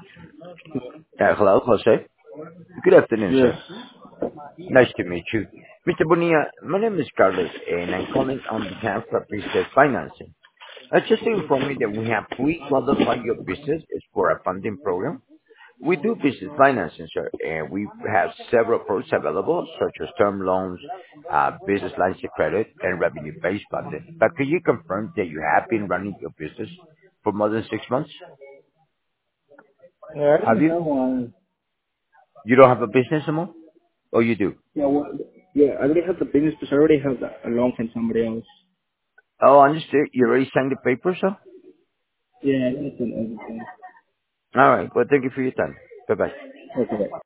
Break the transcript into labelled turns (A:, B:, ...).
A: Hello, Jose. Good afternoon,
B: Yes.
A: sir. Nice to meet you. Mr. Bonilla, my name is Carlos, and I'm calling on behalf of Business Financing. Just to inform you that we have pre-qualified your business is for a funding program. We do business financing, sir, and we have several products available, such as term loans, business lines of credit, and revenue-based funding. But can you confirm that you have been running your business for more than 6 months?
B: Yeah, I
A: Have
B: already
A: you?
B: have one.
A: You don't have a business anymore? Or you do?
B: Yeah, yeah, I already have the business, but I already have a loan from somebody else.
A: Oh, understood. You already signed the paper, sir?
B: Yeah, I understand everything.
A: All right. Well, thank you for your time. Bye-bye.
B: Okay.